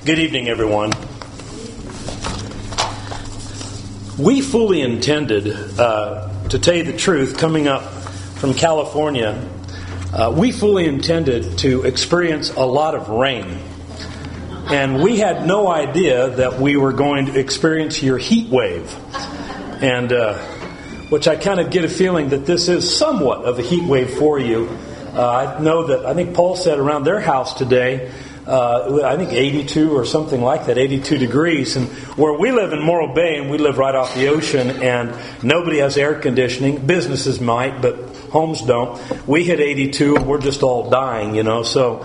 Good evening, everyone. We fully intended, to tell you the truth, coming up from California, we fully intended to experience a lot of rain. And we had no idea that we were going to experience your heat wave. And which I kind of get a feeling that this is somewhat of a heat wave for you. I know that, I think Paul said around their house today, I think 82 or something like that, 82 degrees. And where we live in Morro Bay, and we live right off the ocean, and nobody has air conditioning. Businesses might, but homes don't. We hit 82, and we're just all dying, you know. So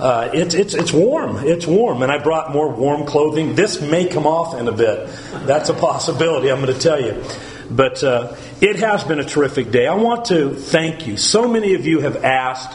it's warm. It's warm, and I brought more warm clothing. This may come off in a bit. That's a possibility, I'm going to tell you. But it has been a terrific day. I want to thank you. So many of you have asked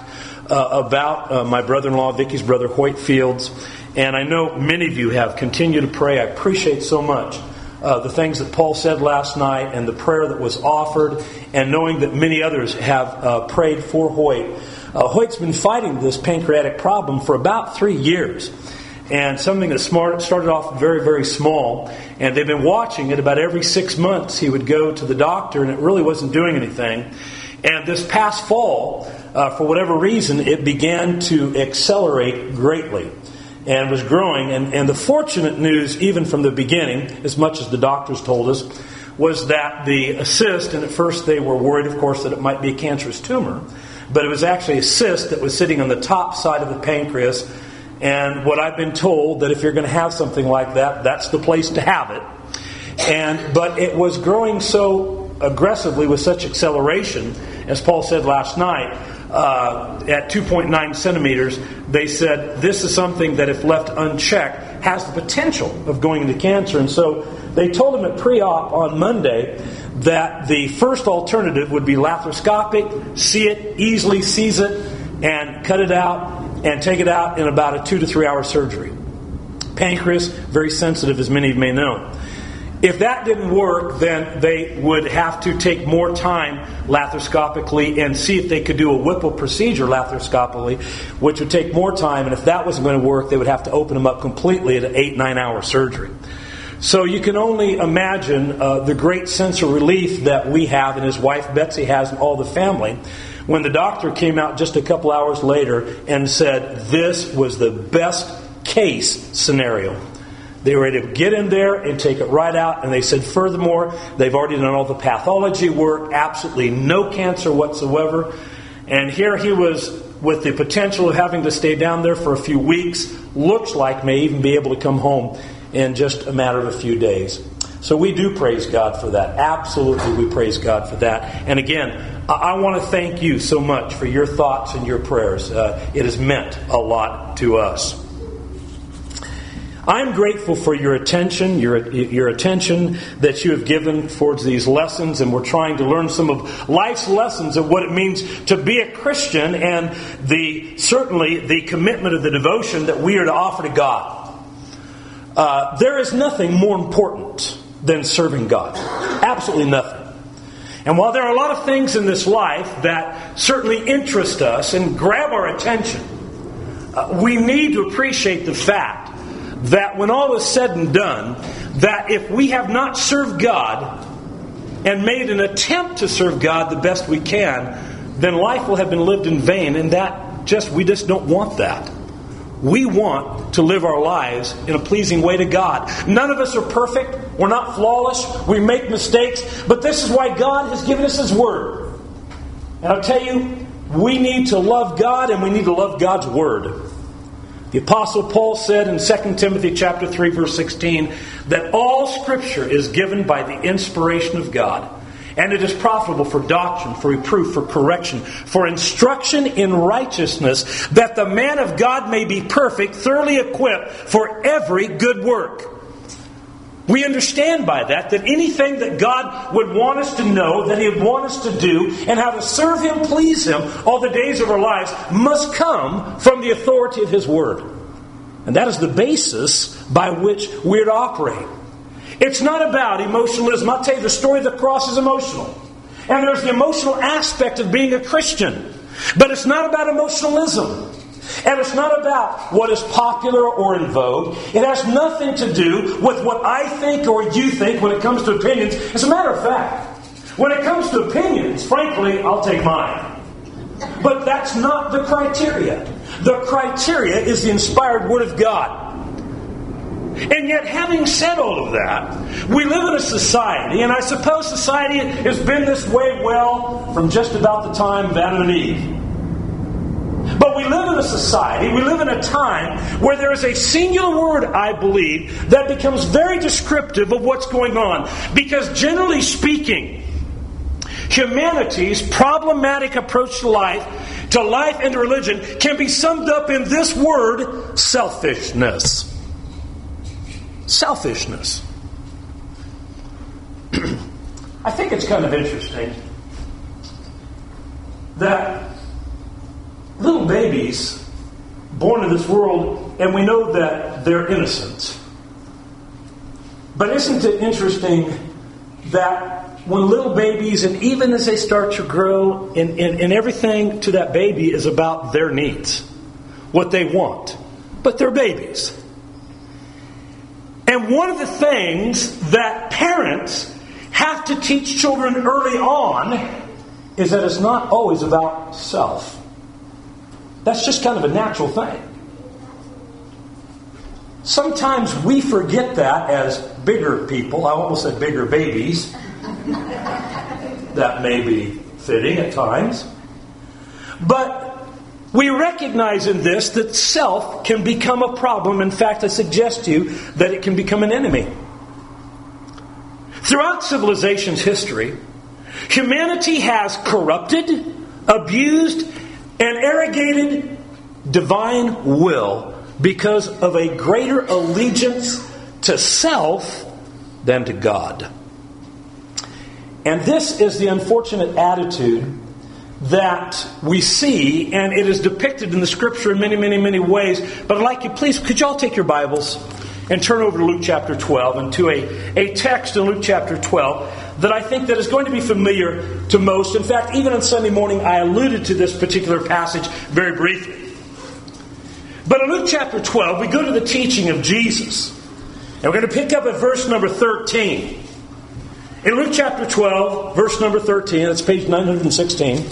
about my brother-in-law, Vicky's brother, Hoyt Fields. And I know many of you have continued to pray. I appreciate so much the things that Paul said last night and the prayer that was offered, and knowing that many others have prayed for Hoyt. Hoyt's been fighting this pancreatic problem for about 3 years. And something that started off very, very small. And they've been watching it. About every 6 months he would go to the doctor, and it really wasn't doing anything. And this past fall, for whatever reason, it began to accelerate greatly and was growing. And the fortunate news, even from the beginning, as much as the doctors told us, was that the cyst, and at first they were worried, of course, that it might be a cancerous tumor, but it was actually a cyst that was sitting on the top side of the pancreas. And what I've been told, that if you're going to have something like that, that's the place to have it. But it was growing so aggressively with such acceleration, as Paul said last night, at 2.9 centimeters, they said this is something that if left unchecked has the potential of going into cancer. And so they told him at pre-op on Monday that the first alternative would be laparoscopic, see it, easily seize it, and cut it out and take it out in about a 2 to 3 hour surgery. Pancreas, very sensitive, as many of you may know. If that didn't work, then they would have to take more time laparoscopically and see if they could do a Whipple procedure laparoscopically, which would take more time. And if that wasn't going to work, they would have to open them up completely at an 8-9 hour surgery. So you can only imagine the great sense of relief that we have, and his wife Betsy has, and all the family, when the doctor came out just a couple hours later and said this was the best case scenario. They were ready to get in there and take it right out. And they said, furthermore, they've already done all the pathology work, absolutely no cancer whatsoever. And here he was with the potential of having to stay down there for a few weeks. Looks like may even be able to come home in just a matter of a few days. So we do praise God for that. Absolutely, we praise God for that. And again, I want to thank you so much for your thoughts and your prayers. It has meant a lot to us. I'm grateful for your attention, your attention that you have given towards these lessons, and we're trying to learn some of life's lessons of what it means to be a Christian, and certainly the commitment of the devotion that we are to offer to God. There is nothing more important than serving God. Absolutely nothing. And while there are a lot of things in this life that certainly interest us and grab our attention, we need to appreciate the fact that when all is said and done, that if we have not served God and made an attempt to serve God the best we can, then life will have been lived in vain, and we just don't want that. We want to live our lives in a pleasing way to God. None of us are perfect. We're not flawless. We make mistakes. But this is why God has given us His Word. And I'll tell you, we need to love God, and we need to love God's Word. The Apostle Paul said in 2 Timothy chapter 3, verse 16, that all Scripture is given by the inspiration of God, and it is profitable for doctrine, for reproof, for correction, for instruction in righteousness, that the man of God may be perfect, thoroughly equipped for every good work. We understand by that anything that God would want us to know, that He would want us to do, and how to serve Him, please Him, all the days of our lives, must come from the authority of His Word. And that is the basis by which we're to operate. It's not about emotionalism. I'll tell you, the story of the cross is emotional. And there's the emotional aspect of being a Christian. But it's not about emotionalism. And it's not about what is popular or in vogue. It has nothing to do with what I think or you think when it comes to opinions. As a matter of fact, when it comes to opinions, frankly, I'll take mine. But that's not the criteria. The criteria is the inspired Word of God. And yet, having said all of that, we live in a society, and I suppose society has been this way, well, from just about the time of Adam and Eve. But we live in a society, we live in a time where there is a singular word, I believe, that becomes very descriptive of what's going on. Because generally speaking, humanity's problematic approach to life and to religion can be summed up in this word, selfishness. Selfishness. I think it's kind of interesting that little babies born in this world, and we know that they're innocent. But isn't it interesting that when little babies, and even as they start to grow, and everything to that baby is about their needs, what they want. But they're babies. And one of the things that parents have to teach children early on is that it's not always about self. That's just kind of a natural thing. Sometimes we forget that as bigger people. I almost said bigger babies. That may be fitting at times. But we recognize in this that self can become a problem. In fact, I suggest to you that it can become an enemy. Throughout civilization's history, humanity has corrupted, abused, and arrogated divine will because of a greater allegiance to self than to God. And this is the unfortunate attitude that we see, and it is depicted in the Scripture in many, many, many ways. But I'd like you, please, could you all take your Bibles and turn over to Luke chapter 12 and to a text in Luke chapter 12 that I think that is going to be familiar to most. In fact, even on Sunday morning, I alluded to this particular passage very briefly. But in Luke chapter 12, we go to the teaching of Jesus. And we're going to pick up at verse number 13. In Luke chapter 12, verse number 13, that's page 916.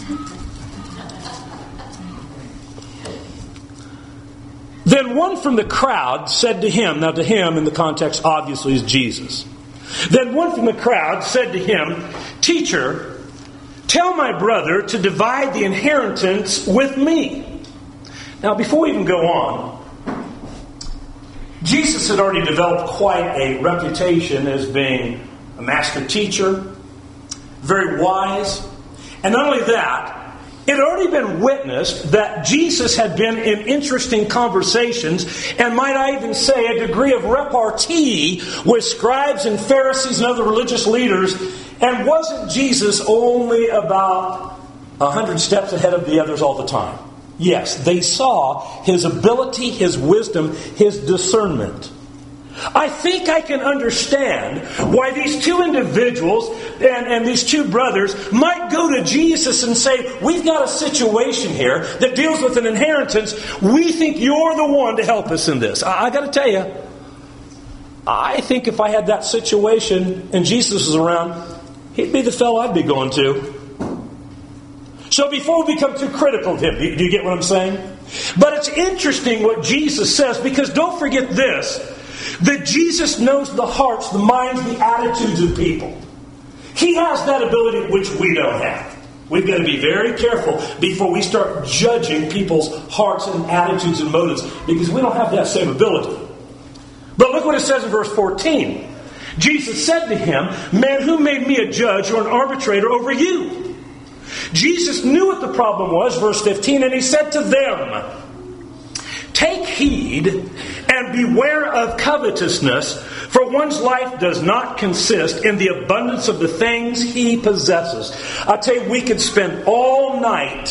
Then one from the crowd said to him, now to him in the context obviously is Jesus. Then one from the crowd said to him, Teacher, tell my brother to divide the inheritance with me. Now before we even go on, Jesus had already developed quite a reputation as being a master teacher, very wise. And not only that, it had already been witnessed that Jesus had been in interesting conversations, and might I even say a degree of repartee with scribes and Pharisees and other religious leaders. And wasn't Jesus only about 100 steps ahead of the others all the time? Yes, they saw his ability, his wisdom, his discernment. I think I can understand why these two individuals and these two brothers might go to Jesus and say, we've got a situation here that deals with an inheritance. We think you're the one to help us in this. I got to tell you, I think if I had that situation and Jesus was around, he'd be the fellow I'd be going to. So before we become too critical of him, do you get what I'm saying? But it's interesting what Jesus says, because don't forget this, that Jesus knows the hearts, the minds, the attitudes of people. He has that ability which we don't have. We've got to be very careful before we start judging people's hearts and attitudes and motives, because we don't have that same ability. But look what it says in verse 14. Jesus said to him, Man, who made me a judge or an arbitrator over you? Jesus knew what the problem was, verse 15, and he said to them, Take heed and beware of covetousness, for one's life does not consist in the abundance of the things he possesses. I tell you, we could spend all night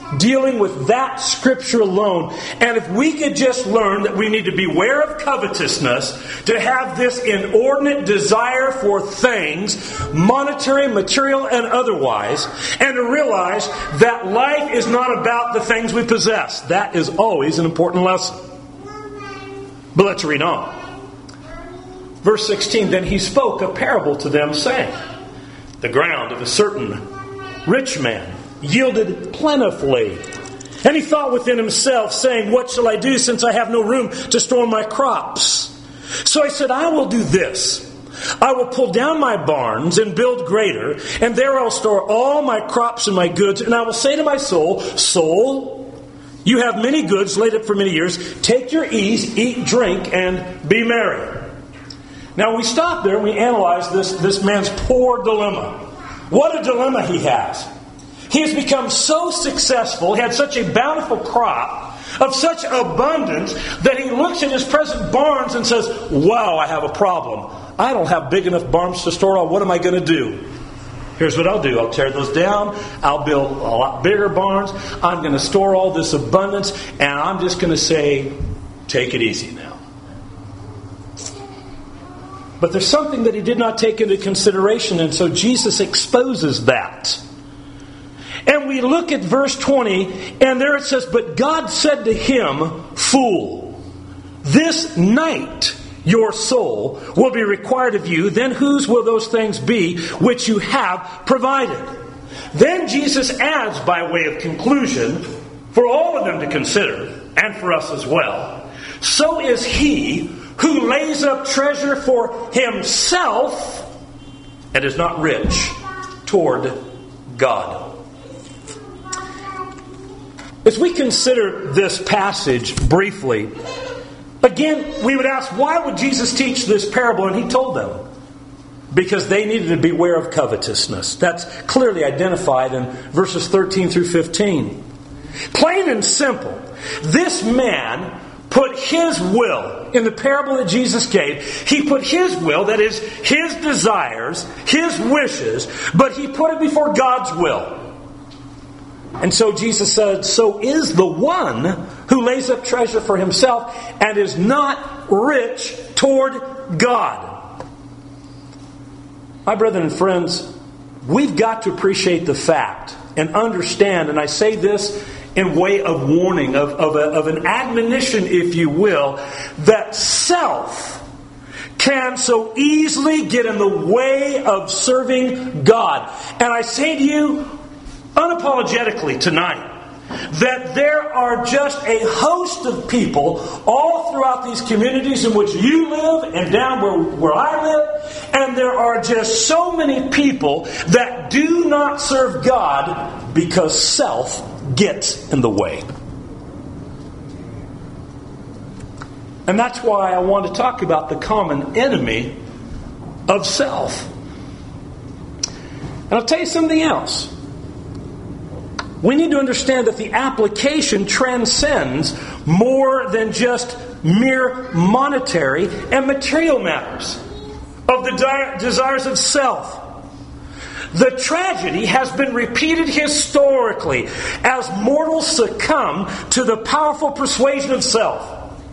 dealing with that scripture alone. And if we could just learn that we need to beware of covetousness, to have this inordinate desire for things, monetary, material, and otherwise, and to realize that life is not about the things we possess. That is always an important lesson. But let's read on. Verse 16, then he spoke a parable to them, saying, the ground of a certain rich man yielded plentifully. And he thought within himself, saying, what shall I do, since I have no room to store my crops? So I said, I will do this. I will pull down my barns and build greater, and there I'll store all my crops and my goods. And I will say to my soul, soul, you have many goods laid up for many years. Take your ease, eat, drink, and be merry. Now we stop there and we analyze this man's poor dilemma. What a dilemma he has. He has become so successful, he had such a bountiful crop, of such abundance, that he looks at his present barns and says, wow, I have a problem. I don't have big enough barns to store all. What am I going to do? Here's what I'll do. I'll tear those down. I'll build a lot bigger barns. I'm going to store all this abundance. And I'm just going to say, take it easy now. But there's something that he did not take into consideration. And so Jesus exposes that. And we look at verse 20. And there it says, but God said to him, fool, this night your soul will be required of you. Then whose will those things be which you have provided? Then Jesus adds, by way of conclusion, for all of them to consider, and for us as well, so is he who lays up treasure for himself and is not rich toward God. As we consider this passage briefly, again, we would ask, why would Jesus teach this parable? And he told them, because they needed to beware of covetousness. That's clearly identified in verses 13 through 15. Plain and simple, this man put his will, in the parable that Jesus gave, he put his will, that is, his desires, his wishes, but he put it before God's will. And so Jesus said, so is the one who lays up treasure for himself and is not rich toward God. My brethren and friends, we've got to appreciate the fact and understand, and I say this in way of warning, of an admonition, if you will, that self can so easily get in the way of serving God. And I say to you unapologetically tonight that there are just a host of people all throughout these communities in which you live and down where I live, and there are just so many people that do not serve God because self gets in the way. And that's why I want to talk about the common enemy of self. And I'll tell you something else. We need to understand that the application transcends more than just mere monetary and material matters of the desires of self. The tragedy has been repeated historically as mortals succumb to the powerful persuasion of self.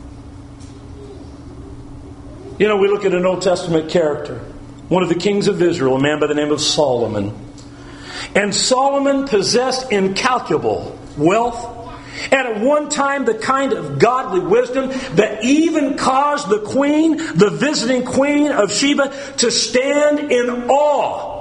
You know, we look at an Old Testament character, one of the kings of Israel, a man by the name of Solomon. And Solomon possessed incalculable wealth, and at one time the kind of godly wisdom that even caused the queen, the visiting queen of Sheba, to stand in awe.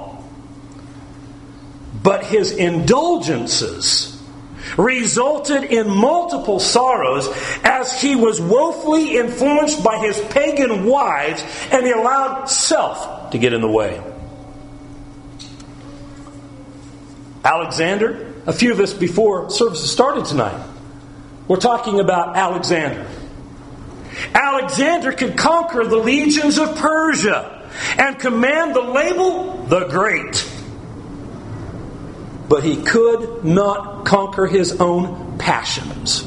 But his indulgences resulted in multiple sorrows as he was woefully influenced by his pagan wives, and he allowed self to get in the way. Alexander, a few of us before services started tonight, we're talking about Alexander. Alexander could conquer the legions of Persia and command the label, the Great. But he could not conquer his own passions.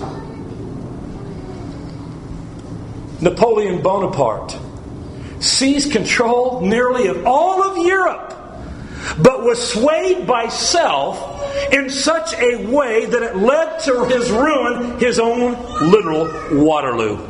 Napoleon Bonaparte seized control nearly of all of Europe, but was swayed by self in such a way that it led to his ruin, his own literal Waterloo.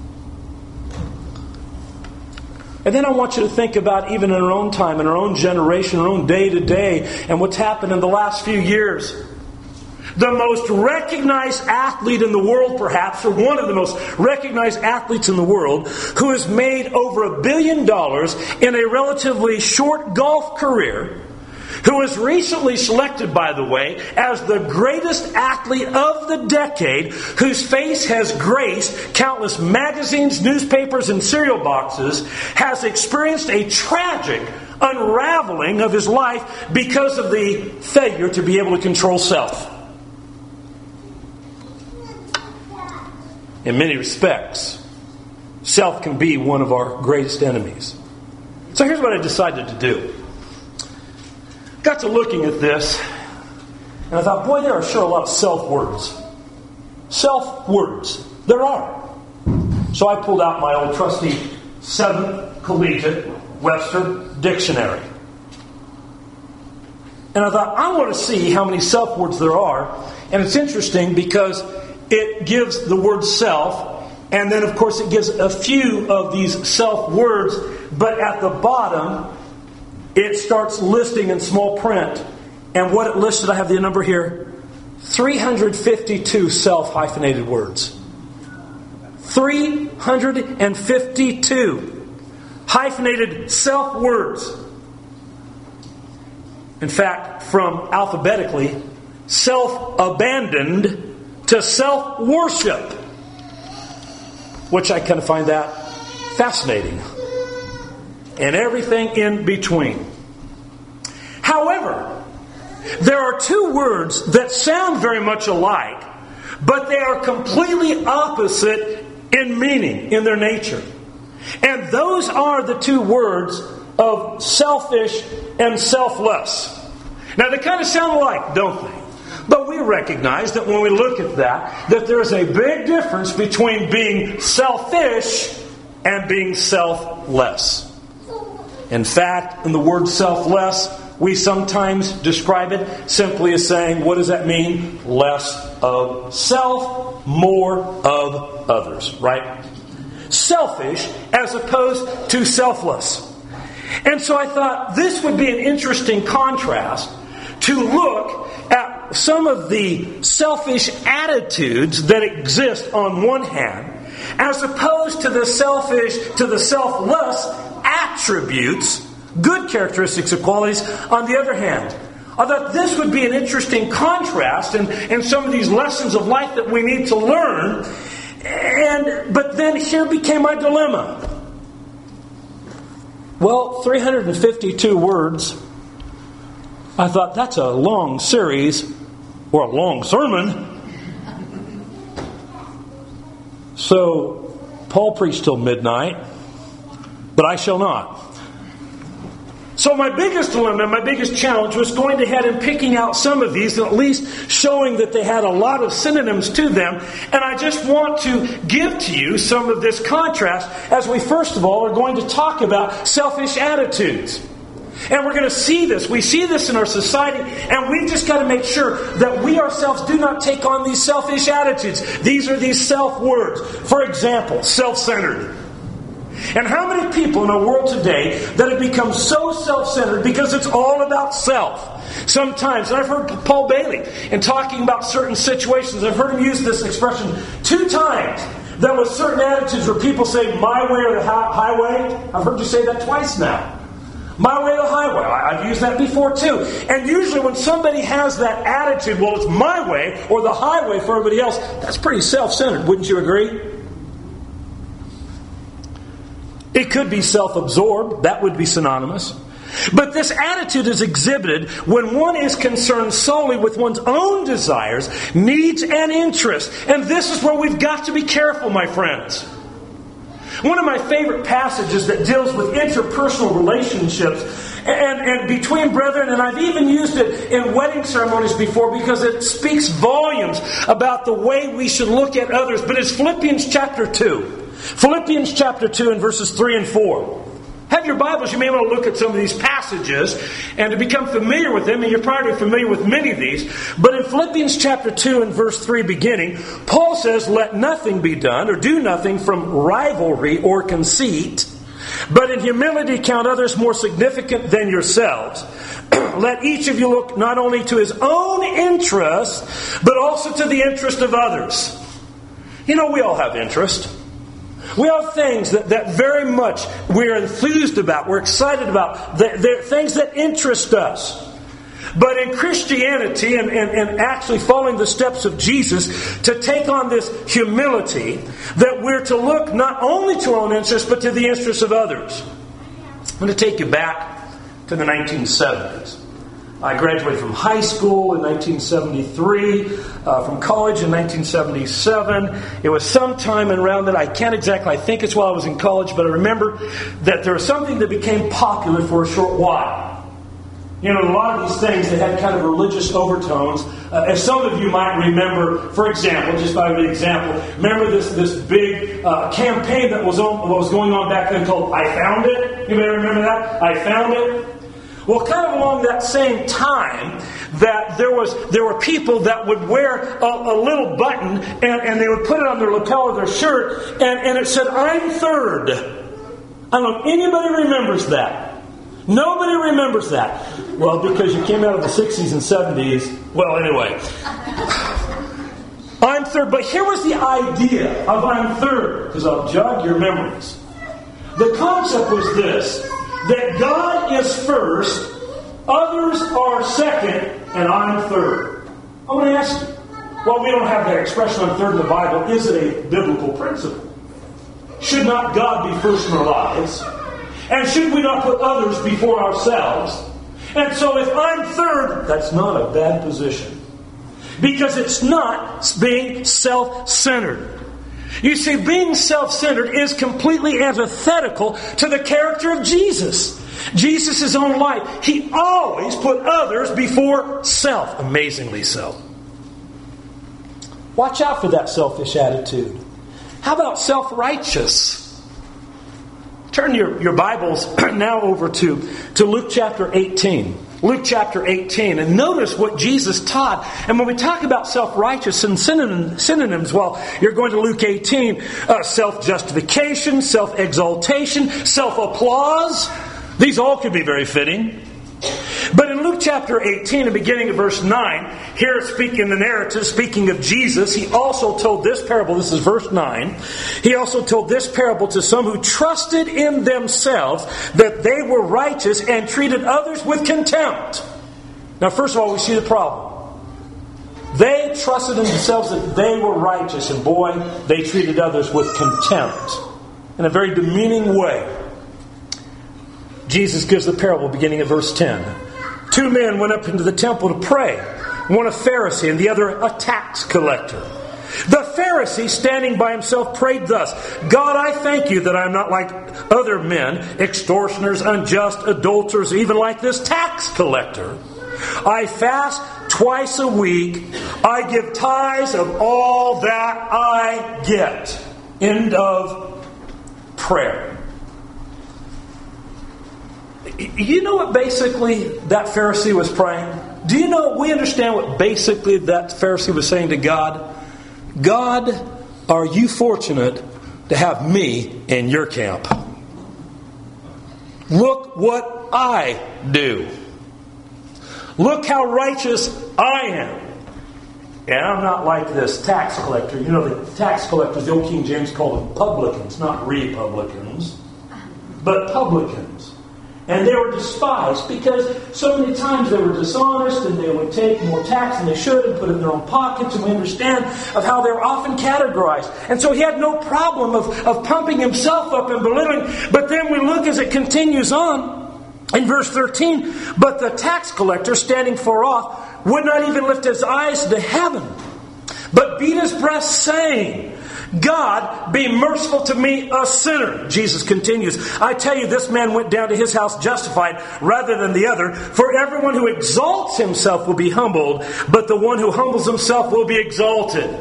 And then I want you to think about even in our own time, in our own generation, our own day to day, and what's happened in the last few years. The most recognized athlete in the world, perhaps, or one of the most recognized athletes in the world, who has made over $1 billion in a relatively short golf career, who was recently selected, by the way, as the greatest athlete of the decade, whose face has graced countless magazines, newspapers, and cereal boxes, has experienced a tragic unraveling of his life because of the failure to be able to control self. In many respects, self can be one of our greatest enemies. So here's what I decided to do. Got to looking at this, and I thought, boy, there are sure a lot of self-words. Self-words. There are. So I pulled out my old trusty 7th Collegiate Webster Dictionary. And I thought, I want to see how many self-words there are. And it's interesting because it gives the word self, and then, of course, it gives a few of these self-words, but at the bottom, it starts listing in small print. And what it listed, I have the number here, 352 self-hyphenated words. 352 hyphenated self-words. In fact, from alphabetically, self-abandoned to self-worship, which I kind of find that fascinating. And everything in between. However, there are two words that sound very much alike, but they are completely opposite in meaning, in their nature. And those are the two words of selfish and selfless. Now, they kind of sound alike, don't they? But we recognize that when we look at that there is a big difference between being selfish and being selfless. In fact, in the word selfless, we sometimes describe it simply as saying, what does that mean? Less of self, more of others, right? Selfish as opposed to selfless. And so I thought this would be an interesting contrast to look at some of the selfish attitudes that exist on one hand, as opposed to the selfish, to the selfless attributes, good characteristics and qualities, on the other hand. I thought this would be an interesting contrast in some of these lessons of life that we need to learn. But then here became my dilemma. Well, 352 words. I thought that's a long series or a long sermon. So Paul preached till midnight, but I shall not. So my biggest dilemma, my biggest challenge was going ahead and picking out some of these and at least showing that they had a lot of synonyms to them. And I just want to give to you some of this contrast as we first of all are going to talk about selfish attitudes. And we're going to see this. We see this in our society, and we just got to make sure that we ourselves do not take on these selfish attitudes. These are these self-words. For example, self-centered. And how many people in our world today that have become so self-centered because it's all about self? Sometimes, and I've heard Paul Bailey in talking about certain situations, I've heard him use this expression 2 times. That with certain attitudes where people say, my way or the highway. I've heard you say that twice now. My way or the highway. I've used that before too. And usually when somebody has that attitude, well, it's my way or the highway for everybody else, that's pretty self-centered. Wouldn't you agree? It could be self-absorbed. That would be synonymous. But this attitude is exhibited when one is concerned solely with one's own desires, needs, and interests. And this is where we've got to be careful, my friends. One of my favorite passages that deals with interpersonal relationships and between brethren, and I've even used it in wedding ceremonies before because it speaks volumes about the way we should look at others. But it's Philippians chapter 2. Philippians chapter 2 and verses 3 and 4. Have have your Bibles, you may want to look at some of these passages and to become familiar with them, and you're probably familiar with many of these. But in Philippians chapter 2 and verse 3 beginning, Paul says, "Let nothing be done or do nothing from rivalry or conceit, but in humility count others more significant than yourselves. Let each of you look not only to his own interest, but also to the interest of others." You know, we all have interest. We have things that very much we're enthused about, we're excited about. They're things that interest us. But in Christianity and actually following the steps of Jesus, to take on this humility, that we're to look not only to our own interests, but to the interests of others. I'm going to take you back to the 1970s. I graduated from high school in 1973, from college in 1977. It was sometime around that. I can't exactly, I think it's while I was in college, but I remember that there was something that became popular for a short while. You know, a lot of these things that had kind of religious overtones. As some of you might remember, for example, just by way of example, remember this big campaign that was going on back then called "I Found It"? You may remember that? I Found It. Well, kind of along that same time, that there were people that would wear a little button and they would put it on their lapel of their shirt and it said, "I'm third." I don't know if anybody remembers that. Nobody remembers that. Well, because you came out of the 60s and 70s. Well, anyway. I'm third. But here was the idea of "I'm third," because I'll jog your memories. The concept was this: that God is first, others are second, and I'm third. I want to ask you, well, we don't have that expression "I'm third" in the Bible. Is it a biblical principle? Should not God be first in our lives? And should we not put others before ourselves? And so if I'm third, that's not a bad position. Because it's not being self-centered. You see, being self-centered is completely antithetical to the character of Jesus. Jesus' own life, He always put others before self. Amazingly so. Watch out for that selfish attitude. How about self-righteous? Turn your Bibles now over to Luke chapter 18. Luke chapter 18. And notice what Jesus taught. And when we talk about self-righteous and synonyms, well, you're going to Luke 18. Self-justification, self-exaltation, self-applause. These all could be very fitting. But in Luke chapter 18, and beginning of verse 9, here speaking the narrative, speaking of Jesus, He also told this parable. This is verse 9. He also told this parable to some who trusted in themselves that they were righteous and treated others with contempt. Now, first of all, we see the problem. They trusted in themselves that they were righteous, and boy, they treated others with contempt in a very demeaning way. Jesus gives the parable beginning at verse 10. 2 men went up into the temple to pray, one a Pharisee and the other a tax collector. The Pharisee, standing by himself, prayed thus: "God, I thank you that I am not like other men, extortioners, unjust, adulterers, even like this tax collector. I fast twice a week. I give tithes of all that I get." End of prayer. You know what basically that Pharisee was praying? Do you know, we understand what basically that Pharisee was saying to God? God, are you fortunate to have me in your camp? Look what I do. Look how righteous I am. And I'm not like this tax collector. You know, the tax collectors, the old King James called them publicans, not republicans, but publicans. And they were despised because so many times they were dishonest and they would take more tax than they should and put it in their own pockets. And we understand of how they were often categorized. And so he had no problem of pumping himself up and belittling. But then we look as it continues on in verse 13. But the tax collector, standing far off, would not even lift his eyes to heaven, but beat his breast, saying, "God, be merciful to me, a sinner." Jesus continues, "I tell you, this man went down to his house justified rather than the other. For everyone who exalts himself will be humbled, but the one who humbles himself will be exalted."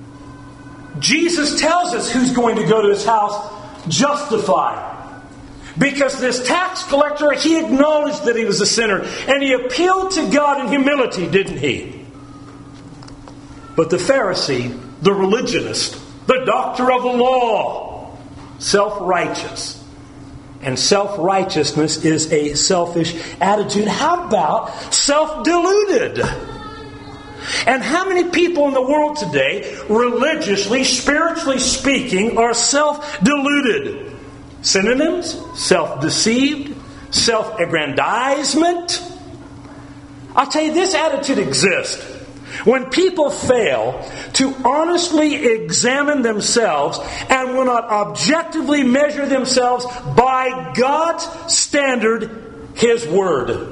Jesus tells us who's going to go to his house justified. Because this tax collector, he acknowledged that he was a sinner. And he appealed to God in humility, didn't he? But the Pharisee, the religionist, the doctor of the law, self-righteous. And self-righteousness is a selfish attitude. How about self-deluded? And how many people in the world today, religiously, spiritually speaking, are self-deluded? Synonyms: self-deceived, self-aggrandizement. I'll tell you, this attitude exists. When people fail to honestly examine themselves and will not objectively measure themselves by God's standard, His Word.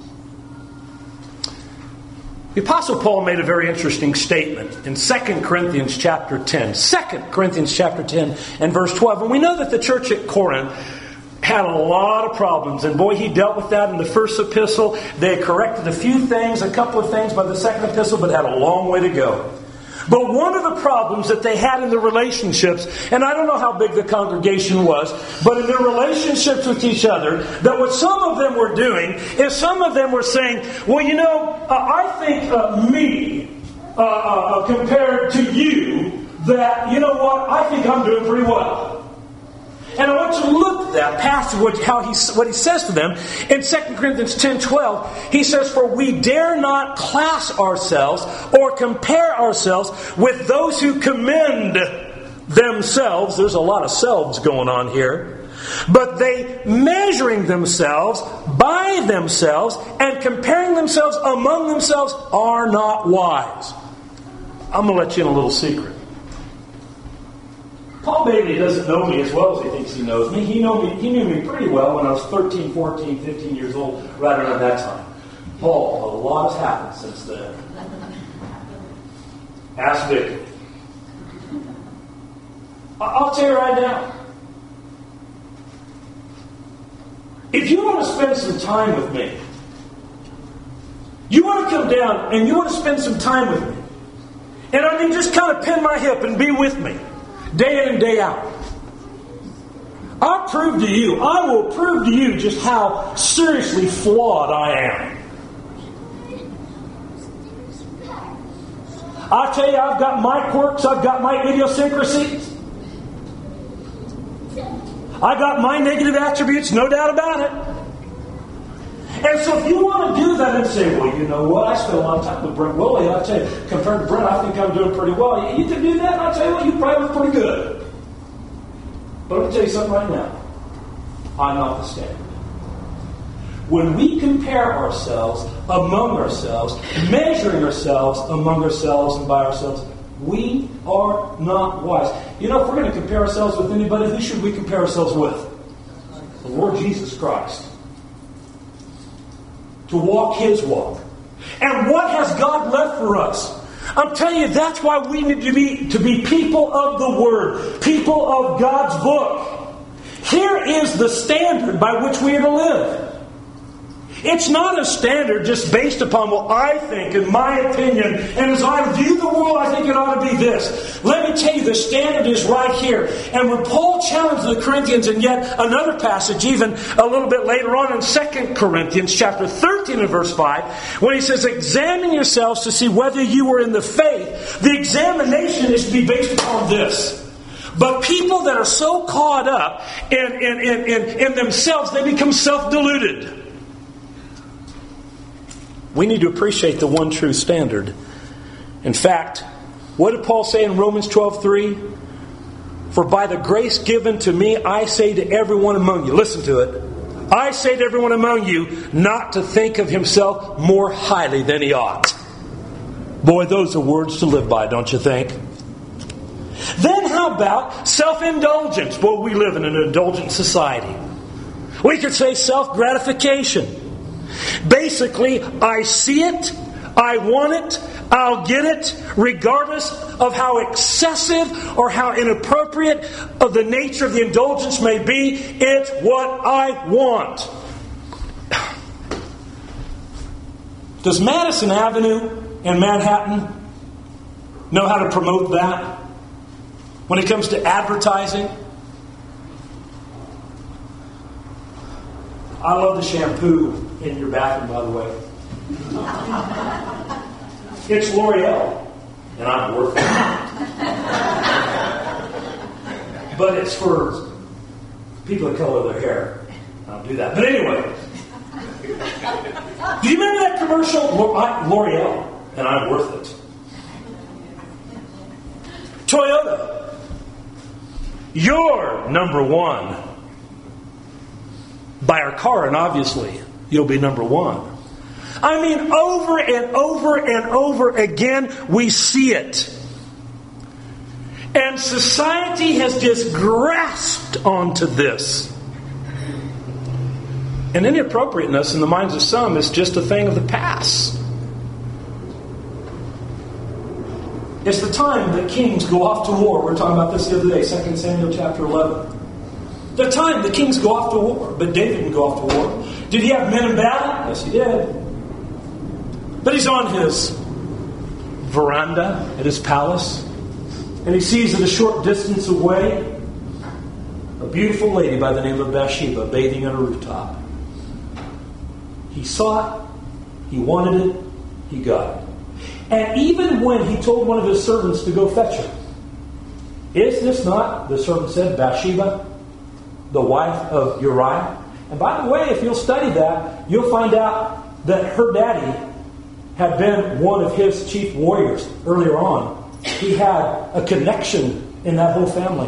The Apostle Paul made a very interesting statement in 2 Corinthians chapter 10. 2 Corinthians chapter 10 and verse 12. And we know that the church at Corinth had a lot of problems. And boy, he dealt with that in the first epistle. They corrected a few things, a couple of things by the second epistle, but had a long way to go. But one of the problems that they had in their relationships, and I don't know how big the congregation was, but in their relationships with each other, that what some of them were doing is some of them were saying, well, you know, I think me, compared to you, that, you know what, I think I'm doing pretty well. And I want you to look at that passage, what he says to them. In 2 Corinthians 10:12, he says, "For we dare not class ourselves or compare ourselves with those who commend themselves." There's a lot of selves going on here. "But they, measuring themselves by themselves and comparing themselves among themselves, are not wise." I'm going to let you in a little secret. Paul Bailey doesn't know me as well as he thinks he knows me. He knew me pretty well when I was 13, 14, 15 years old, right around that time. Paul, a lot has happened since then. Ask Vicky. I'll tell you right now. If you want to spend some time with me, you want to come down and you want to spend some time with me, and I mean just kind of pin my hip and be with me, day in and day out. I will prove to you just how seriously flawed I am. I tell you, I've got my quirks, I've got my idiosyncrasies. I got my negative attributes, no doubt about it. And so if you want to do that and say, well, you know what, I spent a lot of time with Brent Willie, I tell you, compared to Brent, I think I'm doing pretty well. You can do that, and I tell you what, you probably look pretty good. But let me tell you something right now. I'm not the standard. When we compare ourselves among ourselves, measuring ourselves among ourselves and by ourselves, we are not wise. You know, if we're going to compare ourselves with anybody, who should we compare ourselves with? The Lord Jesus Christ. To walk His walk. And what has God left for us? I'm telling you, that's why we need to be people of the Word, people of God's book. Here is the standard by which we are to live. It's not a standard just based upon what I think and my opinion, and as I view the world, I think it ought to be this. Let me tell you, the standard is right here. And when Paul challenged the Corinthians in yet another passage, even a little bit later on in 2 Corinthians chapter 13 and verse 5, when he says, examine yourselves to see whether you are in the faith, the examination is to be based upon this. But people that are so caught up in themselves, they become self-deluded. We need to appreciate the one true standard. In fact, what did Paul say in Romans 12:3? For by the grace given to me, I say to everyone among you, listen to it, I say to everyone among you, not to think of himself more highly than he ought. Boy, those are words to live by, don't you think? Then how about self-indulgence? Well, we live in an indulgent society. We could say self-gratification. Basically, I see it, I want it, I'll get it, regardless of how excessive or how inappropriate of the nature of the indulgence may be. It's what I want. Does Madison Avenue in Manhattan know how to promote that when it comes to advertising? I love the shampoo in your bathroom, by the way. It's L'Oreal, and I'm worth it. But it's for people that color their hair. I don't do that. But anyway, do you remember that commercial? L'Oreal, and I'm worth it. Toyota, you're number one. Buy our car, and obviously you'll be number one. I mean, over and over and over again, we see it. And society has just grasped onto this. And inappropriateness in the minds of some is just a thing of the past. It's the time that kings go off to war. We were talking about this the other day, 2 Samuel chapter 11. The time the kings go off to war, but David didn't go off to war. Did he have men in battle? Yes, he did. But he's on his veranda at his palace, and he sees at a short distance away a beautiful lady by the name of Bathsheba bathing on a rooftop. He saw it, he wanted it, he got it. And even when he told one of his servants to go fetch her, is this not, the servant said, Bathsheba, the wife of Uriah? And by the way, if you'll study that, you'll find out that her daddy had been one of his chief warriors earlier on. He had a connection in that whole family.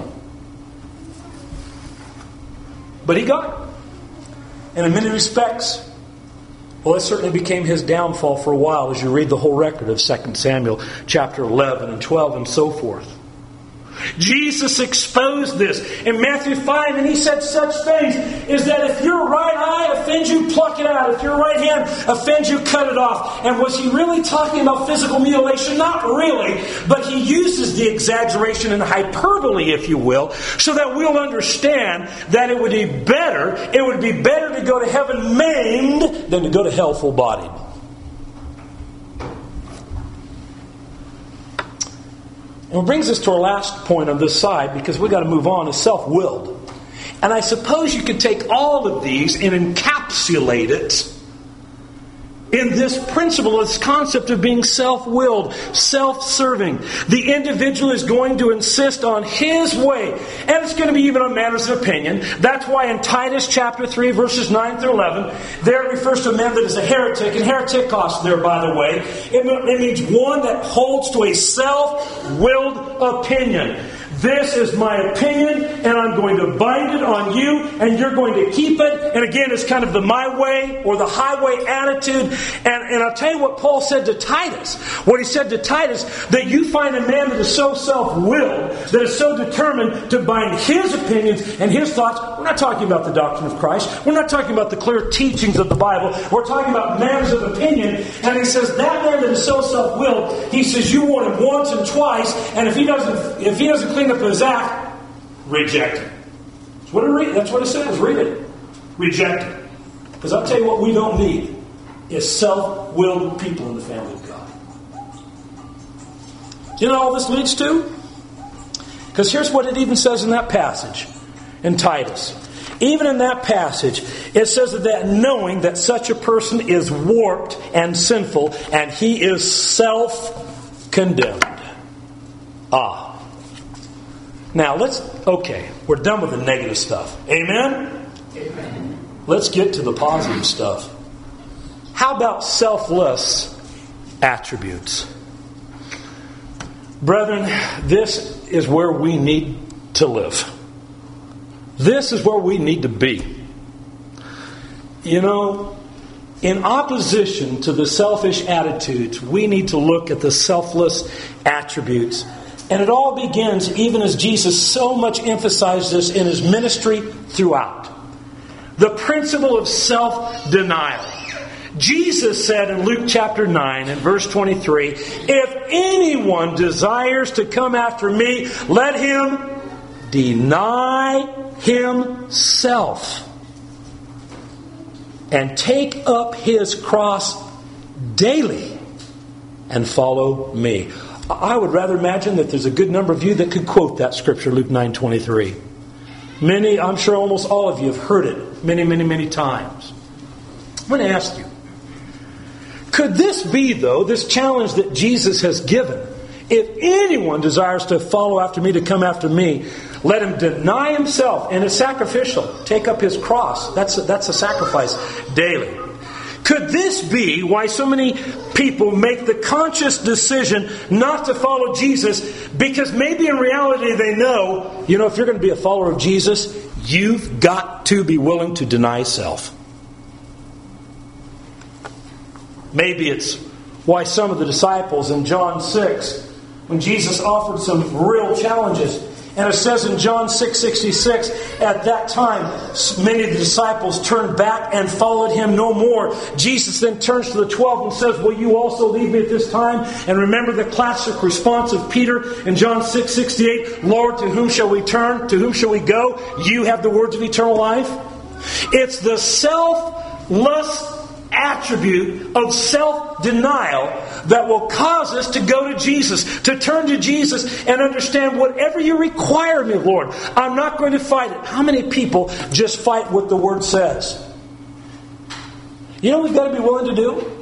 But he got it. And in many respects, well, it certainly became his downfall for a while as you read the whole record of 2 Samuel chapter 11 and 12 and so forth. Jesus exposed this in Matthew 5, and he said such things is that if your right eye offends you, pluck it out. If your right hand offends you, cut it off. And was he really talking about physical mutilation? Not really, but he uses the exaggeration and hyperbole, if you will, so that we'll understand that it would be better to go to heaven maimed than to go to hell full-bodied. And it brings us to our last point on this side, because we've got to move on, is self-willed. And I suppose you could take all of these and encapsulate it in this principle, this concept of being self-willed, self-serving. The individual is going to insist on his way. And it's going to be even on matters of opinion. That's why in Titus chapter 3, verses 9 through 11, there it refers to a man that is a heretic. And heretikos there, by the way, it means one that holds to a self-willed opinion. This is my opinion, and I'm going to bind it on you, and you're going to keep it. And again, it's kind of the my way or the highway attitude. And I'll tell you what Paul said to Titus. What he said to Titus, that you find a man that is so self-willed, that is so determined to bind his opinions and his thoughts. We're not talking about the doctrine of Christ. We're not talking about the clear teachings of the Bible. We're talking about matters of opinion. And he says, that man that is so self-willed, he says, you want him once and twice, and if he doesn't clean up his act, reject it. That's what it says. Read it. Reject it. Because I'll tell you what we don't need is self-willed people in the family of God. Do you know all this leads to? Because here's what it even says in that passage in Titus. Even in that passage, it says that knowing that such a person is warped and sinful, and he is self-condemned. Now we're done with the negative stuff. Amen? Amen. Let's get to the positive stuff. How about selfless attributes? Brethren, this is where we need to live. This is where we need to be. You know, in opposition to the selfish attitudes, we need to look at the selfless attributes. And it all begins, even as Jesus so much emphasized this in his ministry throughout. The principle of self-denial. Jesus said in Luke chapter 9 and verse 23, if anyone desires to come after me, let him deny himself and take up his cross daily and follow me. I would rather imagine that there's a good number of you that could quote that scripture, Luke 9:23. Many, I'm sure almost all of you have heard it many, many, many times. I'm going to ask you, could this be, though, this challenge that Jesus has given? If anyone desires to follow after me, to come after me, let him deny himself, and it's sacrificial. Take up his cross. That's a sacrifice daily. Could this be why so many people make the conscious decision not to follow Jesus? Because maybe in reality they know, if you're going to be a follower of Jesus, you've got to be willing to deny self. Maybe it's why some of the disciples in John 6, when Jesus offered some real challenges, and it says in John 6:66, at that time, many of the disciples turned back and followed him no more. Jesus then turns to the 12 and says, will you also leave me at this time? And remember the classic response of Peter in John 6:68, Lord, to whom shall we turn? To whom shall we go? You have the words of eternal life. It's the selfless attribute of self-denial that will cause us to go to Jesus, to turn to Jesus and understand whatever you require me, Lord, I'm not going to fight it. How many people just fight what the Word says? You know what we've got to be willing to do?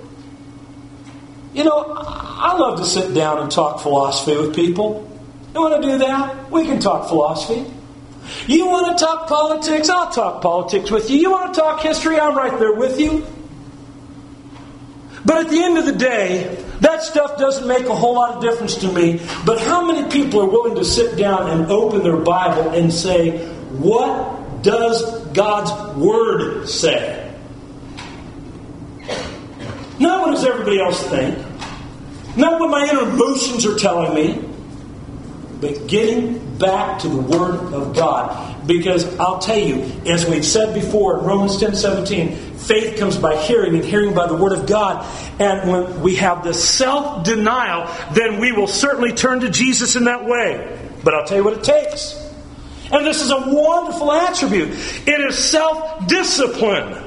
I love to sit down and talk philosophy with people. You want to do that? We can talk philosophy. You want to talk politics? I'll talk politics with you. You want to talk history? I'm right there with you. But at the end of the day, that stuff doesn't make a whole lot of difference to me. But how many people are willing to sit down and open their Bible and say, what does God's Word say? Not what does everybody else think. Not what my inner emotions are telling me. But getting back to the Word of God. Because I'll tell you, as we've said before in Romans 10:17, faith comes by hearing, and hearing by the Word of God. And when we have this self-denial, then we will certainly turn to Jesus in that way. But I'll tell you what it takes. And this is a wonderful attribute. It is self-discipline.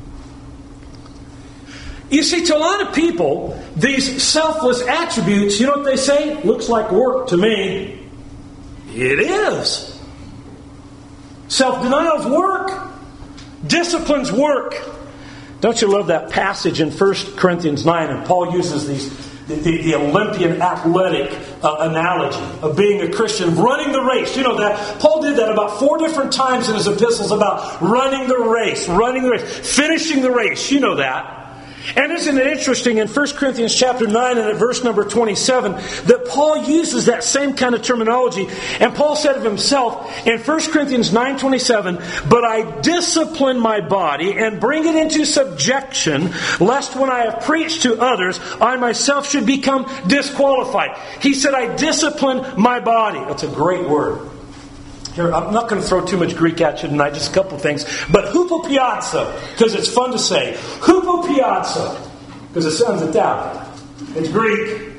You see, to a lot of people, these selfless attributes, you know what they say? Looks like work to me. It is. Self-denial's work. Discipline's work. Don't you love that passage in 1 Corinthians 9? And Paul uses the Olympian athletic analogy of being a Christian, running the race. You know that. Paul did that about 4 different times in his epistles about running the race, finishing the race. You know that. And isn't it interesting in 1 Corinthians chapter 9 and at verse number 27 that Paul uses that same kind of terminology. And Paul said of himself in 1 Corinthians 9:27, but I discipline my body and bring it into subjection, lest when I have preached to others, I myself should become disqualified. He said, I discipline my body. That's a great word. Here, I'm not going to throw too much Greek at you tonight, just a couple of things. But hupopiazo, because it's fun to say. Hupopiazo, because it sounds Italian. It's Greek.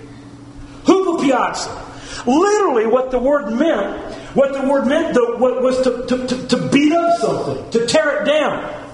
Hupopiazo. Literally what the word meant was to beat up something, to tear it down.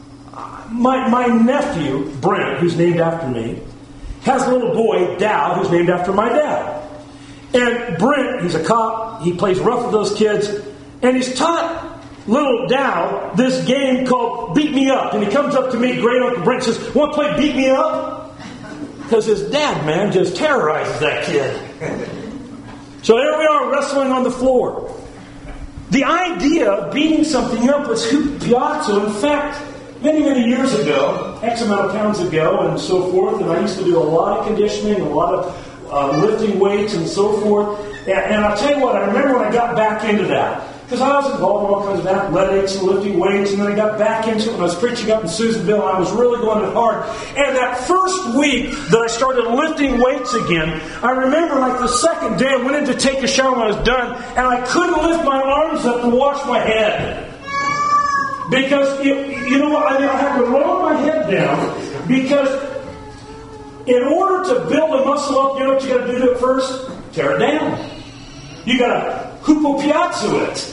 My nephew, Brent, who's named after me, has a little boy, Dow, who's named after my dad. And Brent, he's a cop, he plays rough with those kids, and he's taught little Dow this game called Beat Me Up. And he comes up to me, great Uncle Brent, says, want to play Beat Me Up? Because his dad, man, just terrorizes that kid. So there we are, wrestling on the floor. The idea of beating something up was hupopiazo. In fact, many, many years ago, X amount of pounds ago, and so forth, and I used to do a lot of conditioning, a lot of lifting weights and so forth. And I'll tell you what, I remember when I got back into that. Because I was involved in all kinds of athletics and lifting weights, and then I got back into it when I was preaching up in Susanville, and I was really going it hard. And that first week that I started lifting weights again, I remember like the second day I went in to take a shower when I was done, and I couldn't lift my arms up to wash my head. Because, you know what, I had to lower my head down, because in order to build a muscle up, you know what you got to do to it first? Tear it down. You got to hupopiazo it.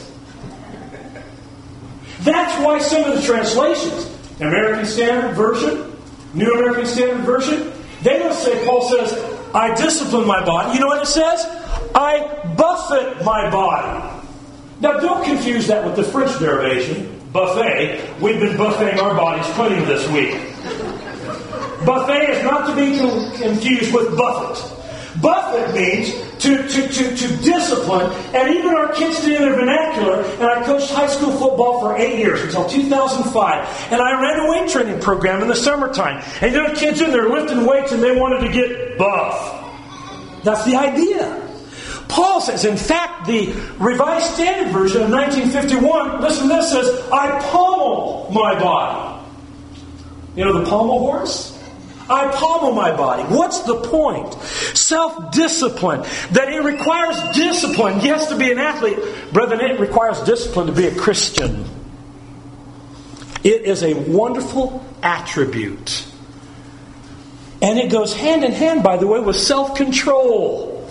That's why some of the translations, American Standard Version, New American Standard Version, they don't say, Paul says, I discipline my body. You know what it says? I buffet my body. Now, don't confuse that with the French derivation, buffet. We've been buffeting our bodies plenty this week. Buffet is not to be confused with buffet. Buffet means to discipline, and even our kids did in their vernacular, and I coached high school football for 8 years, until 2005, and I ran a weight training program in the summertime, and there were kids in there lifting weights, and they wanted to get buff. That's the idea. Paul says, in fact, the Revised Standard Version of 1951, listen to this, says, I pommel my body. You know the pommel horse? I pommel my body. What's the point? Self-discipline. That it requires discipline. Yes, to be an athlete. Brethren, it requires discipline to be a Christian. It is a wonderful attribute. And it goes hand in hand, by the way, with self-control.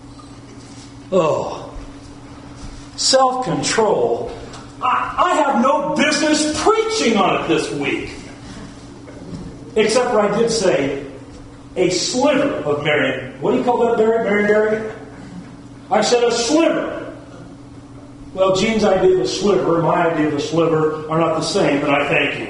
Oh. Self-control. I have no business preaching on it this week. Except for I did say a sliver of Marion. What do you call that, Marion? I said a sliver. Well, Gene's idea of a sliver and my idea of a sliver are not the same, and I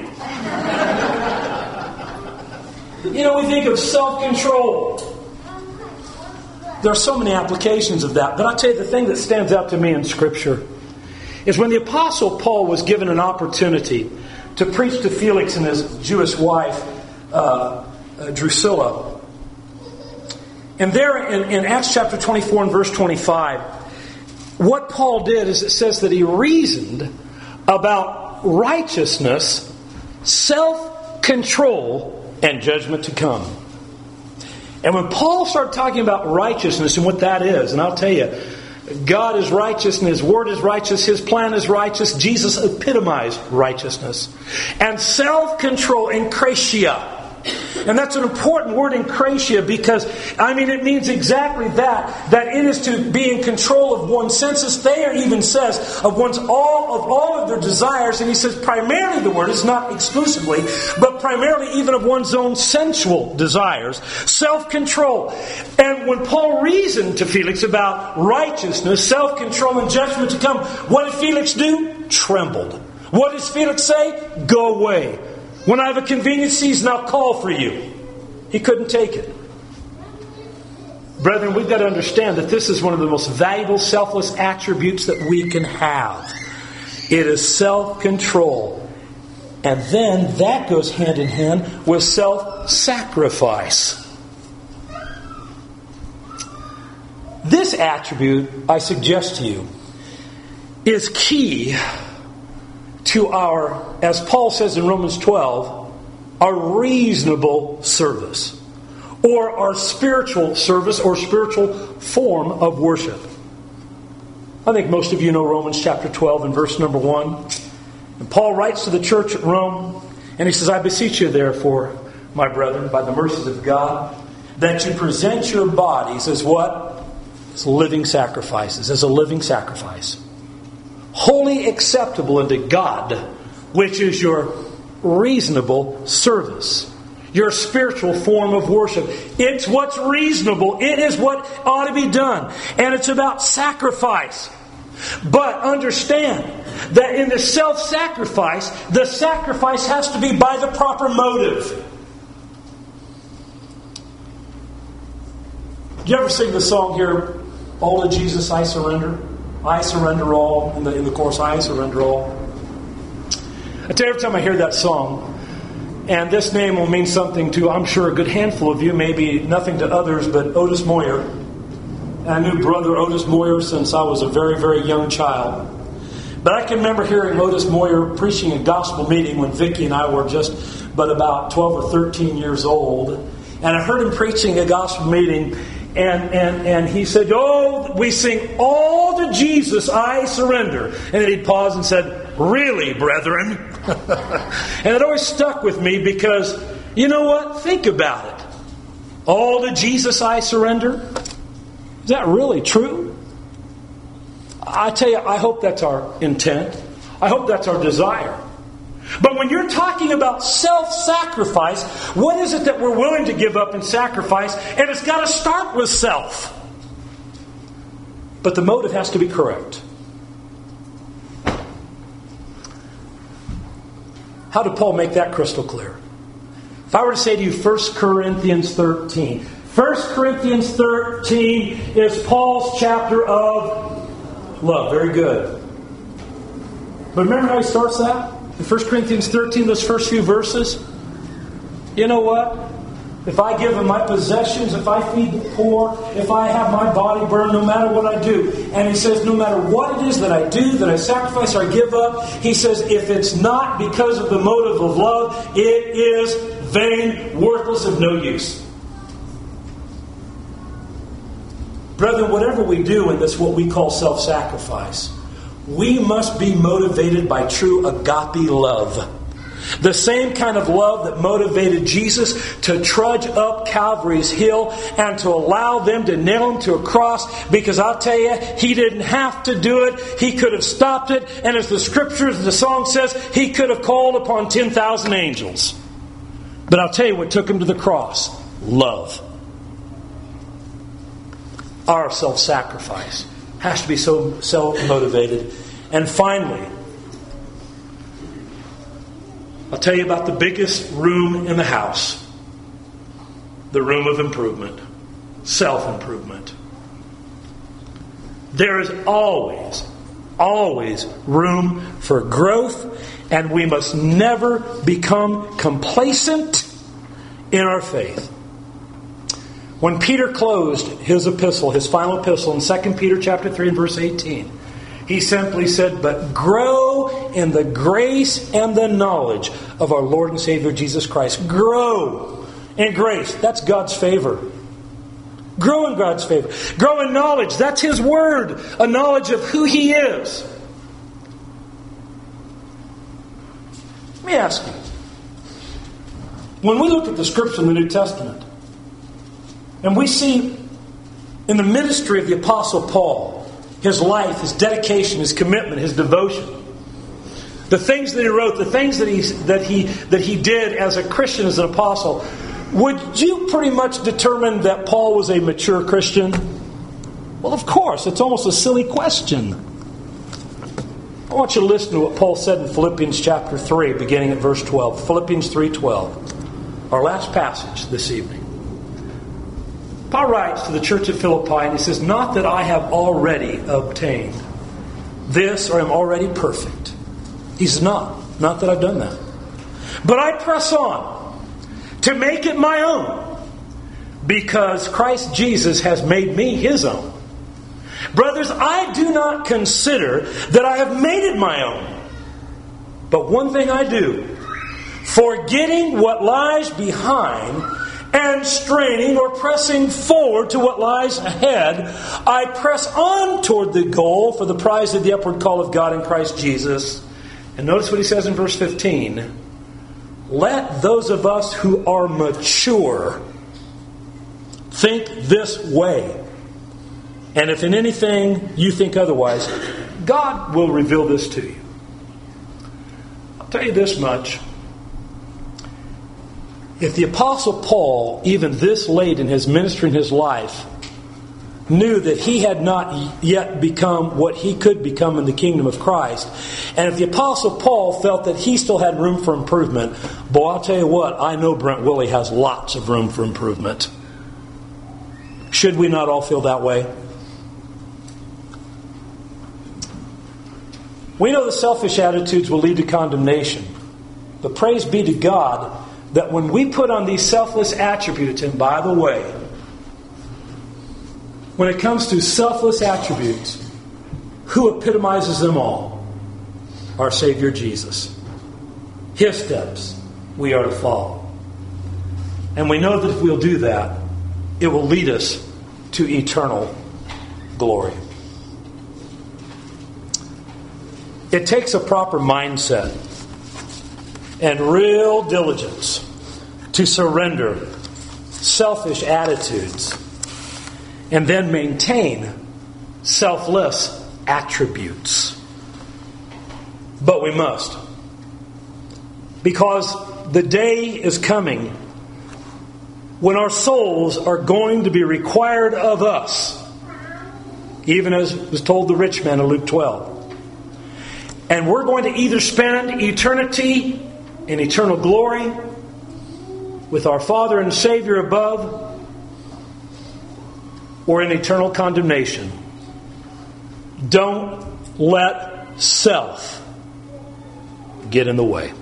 thank you. You know, we think of self-control. There are so many applications of that. But I'll tell you the thing that stands out to me in Scripture is when the Apostle Paul was given an opportunity to preach to Felix and his Jewish wife, Drusilla. And there in Acts chapter 24 and verse 25, what Paul did is it says that he reasoned about righteousness, self-control, and judgment to come. And when Paul started talking about righteousness and what that is, and I'll tell you, God is righteous and His Word is righteous. His plan is righteous. Jesus epitomized righteousness. And self-control, enkratia. And that's an important word, enkratia, because, it means exactly that. That it is to be in control of one's senses. Thayer even says of all of their desires, and he says primarily the word is not exclusively, but primarily even of one's own sensual desires. Self-control. And when Paul reasoned to Felix about righteousness, self-control, and judgment to come, what did Felix do? Trembled. What does Felix say? Go away. When I have a convenient season, I'll call for you. He couldn't take it. Brethren, we've got to understand that this is one of the most valuable selfless attributes that we can have. It is self-control. And then that goes hand in hand with self-sacrifice. This attribute, I suggest to you, is key to our, as Paul says in Romans 12, our reasonable service, or our spiritual service, or spiritual form of worship. I think most of you know Romans chapter 12 and verse number 1. And Paul writes to the church at Rome, and he says, I beseech you therefore, my brethren, by the mercies of God, that you present your bodies as what? As living sacrifices, as a living sacrifice. Wholly acceptable unto God, which is your reasonable service. Your spiritual form of worship. It's what's reasonable. It is what ought to be done. And it's about sacrifice. But understand that in the self-sacrifice, the sacrifice has to be by the proper motive. Do you ever sing the song here, All to Jesus I Surrender? I surrender all. In the chorus, I surrender all. I tell you, every time I hear that song, and this name will mean something to, I'm sure, a good handful of you, maybe nothing to others, but Otis Moyer. And I knew Brother Otis Moyer since I was a very, very young child. But I can remember hearing Otis Moyer preaching a gospel meeting when Vicki and I were just but about 12 or 13 years old. And I heard him preaching a gospel meeting. And he said, oh, we sing all to Jesus I surrender. And then he'd pause and said, really, brethren? And it always stuck with me because, you know what? Think about it. All to Jesus I surrender? Is that really true? I tell you, I hope that's our intent. I hope that's our desire. But when you're talking about self-sacrifice, what is it that we're willing to give up and sacrifice? And it's got to start with self. But the motive has to be correct. How did Paul make that crystal clear? If I were to say to you 1 Corinthians 13. 1 Corinthians 13 is Paul's chapter of love. Very good. But remember how he starts that? In 1 Corinthians 13, those first few verses? You know what? If I give him my possessions, if I feed the poor, if I have my body burned, no matter what I do. And he says, no matter what it is that I do, that I sacrifice or I give up, he says, if it's not because of the motive of love, it is vain, worthless, of no use. Brethren, whatever we do in this, what we call self-sacrifice, we must be motivated by true agape love. The same kind of love that motivated Jesus to trudge up Calvary's hill and to allow them to nail him to a cross, because I'll tell you, he didn't have to do it. He could have stopped it. And as the scriptures, the song says, he could have called upon 10,000 angels. But I'll tell you what took him to the cross. Love. Our self-sacrifice has to be so self-motivated. And finally, I'll tell you about the biggest room in the house. The room of improvement. Self-improvement. There is always room for growth, and we must never become complacent in our faith. When Peter closed his epistle, his final epistle in 2 Peter chapter 3 and verse 18, he simply said, but grow in the grace and the knowledge of our Lord and Savior Jesus Christ. Grow in grace. That's God's favor. Grow in God's favor. Grow in knowledge. That's His Word. A knowledge of who He is. Let me ask you. When we look at the Scripture in the New Testament, and we see in the ministry of the Apostle Paul, his life, his dedication, his commitment, his devotion, the things that he wrote, the things that he did as a Christian, as an apostle, would you pretty much determine that Paul was a mature Christian? Well, of course. It's almost a silly question. I want you to listen to what Paul said in Philippians chapter 3, beginning at verse 12. Philippians 3:12. Our last passage this evening. Paul writes to the church at Philippi, and he says, not that I have already obtained this or am already perfect. He says, not that I've done that. But I press on to make it my own, because Christ Jesus has made me His own. Brothers, I do not consider that I have made it my own. But one thing I do, forgetting what lies behind and straining or pressing forward to what lies ahead, I press on toward the goal for the prize of the upward call of God in Christ Jesus. And notice what he says in verse 15. Let those of us who are mature think this way. And if in anything you think otherwise, God will reveal this to you. I'll tell you this much. If the Apostle Paul, even this late in his ministry and his life, knew that he had not yet become what he could become in the kingdom of Christ, and if the Apostle Paul felt that he still had room for improvement, boy, I'll tell you what, I know Brent Willey has lots of room for improvement. Should we not all feel that way? We know that selfish attitudes will lead to condemnation. But praise be to God that when we put on these selfless attributes, and by the way, when it comes to selfless attributes, who epitomizes them all? Our Savior Jesus. His steps we are to follow. And we know that if we'll do that, it will lead us to eternal glory. It takes a proper mindset and real diligence to surrender selfish attitudes and then maintain selfless attributes. But we must. Because the day is coming when our souls are going to be required of us, even as was told the rich man in Luke 12. And we're going to either spend eternity in eternal glory with our Father and Savior above, or in eternal condemnation. Don't let self get in the way.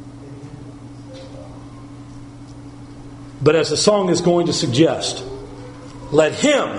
But as the song is going to suggest, let Him,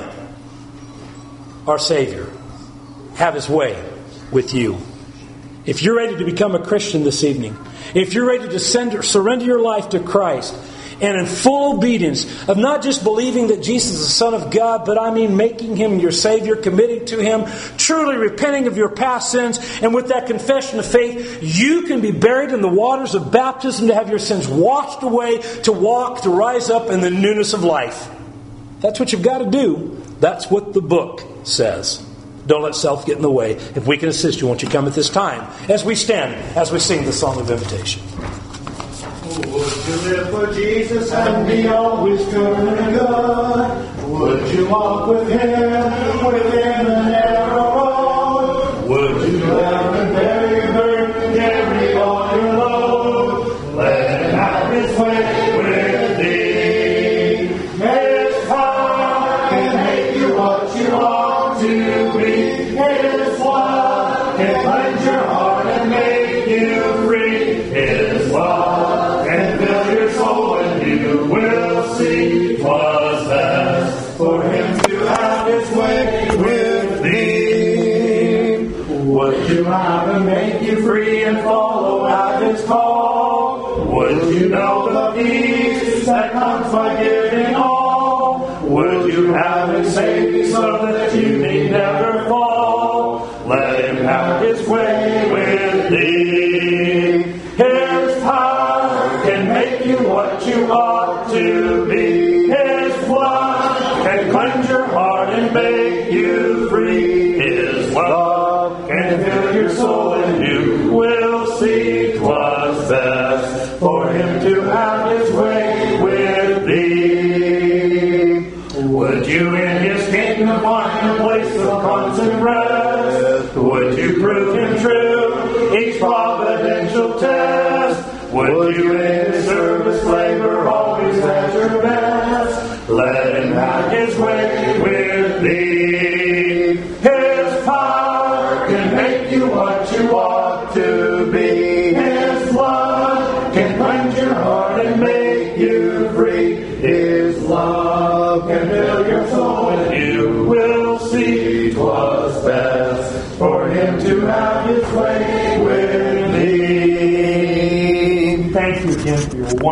our Savior, have His way with you. If you're ready to become a Christian this evening, if you're ready to surrender your life to Christ, and in full obedience of not just believing that Jesus is the Son of God, but I mean making Him your Savior, committing to Him, truly repenting of your past sins, and with that confession of faith, you can be buried in the waters of baptism to have your sins washed away, to walk, to rise up in the newness of life. That's what you've got to do. That's what the book says. Don't let self get in the way. If we can assist you, won't you come at this time as we stand, as we sing the song of invitation. Would you live for Jesus and be always good and good? Would you walk with Him within the narrow road? Would you have and bear your burden, carry all your load? Let Him have His way with thee. His power can make you what you ought to be. His love can cleanse your heart and make you free. His love and fill your soul, and you will see 'twas best for Him to have His way with thee. Would you have Him make you free and follow out His call? Would you know the peace that comes by giving all? Would you have Him save you so that you need never fall? Let Him have His way with thee. His power can make you what you ought to be. His blood can cleanse your heart and make you free. His love can fill your soul, and you will see 'twas best for Him to have His way with thee. Would you in His kingdom find a place of constant rest? Would you prove Him true each providential test? Would you in His service labor always at your best? Let Him have His way with thee. His power can make you what you ought to be. His love can cleanse your heart and make you free. His love can fill your soul, and you will see 'twas best for Him to have His way with thee. Thank you again for your